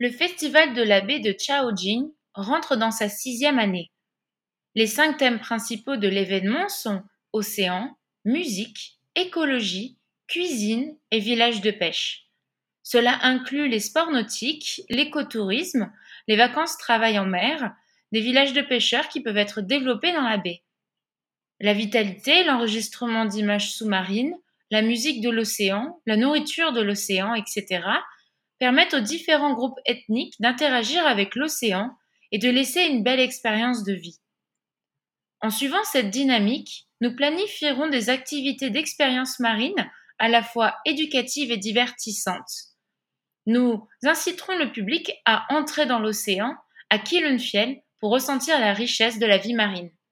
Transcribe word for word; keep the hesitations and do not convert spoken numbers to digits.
Le festival de la baie de Shaojing rentre dans sa sixième année. Les cinq thèmes principaux de l'événement sont océan, musique, écologie, cuisine et village de pêche. Cela inclut les sports nautiques, l'écotourisme, les vacances-travail en mer, des villages de pêcheurs qui peuvent être développés dans la baie. La vitalité, l'enregistrement d'images sous-marines, la musique de l'océan, la nourriture de l'océan, et cetera permettent aux différents groupes ethniques d'interagir avec l'océan et de laisser une belle expérience de vie. En suivant cette dynamique, nous planifierons des activités d'expérience marine à la fois éducatives et divertissantes. Nous inciterons le public à entrer dans l'océan à Kilenfiel pour ressentir la richesse de la vie marine.